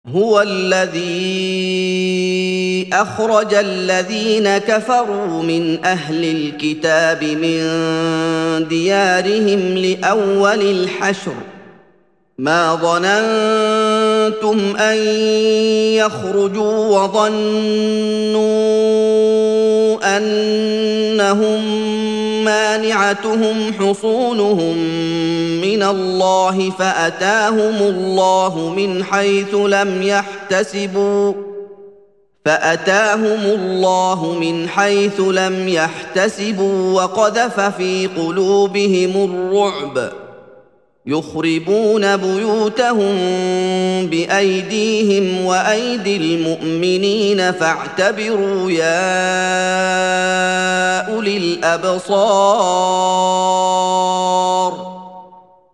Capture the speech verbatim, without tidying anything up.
هو الذي أخرج الذين كفروا من أهل الكتاب من ديارهم لأول الحشر ما ظننتم أن يخرجوا وظنوا أنهم مانعتهم حصونهم من الله فأتاهم الله من حيث لم يحتسبوا فأتاهم الله من حيث لم يحتسبوا وقذف في قلوبهم الرعب يخربون بيوتهم بأيديهم وأيدي المؤمنين فاعتبروا يا أولي الأبصار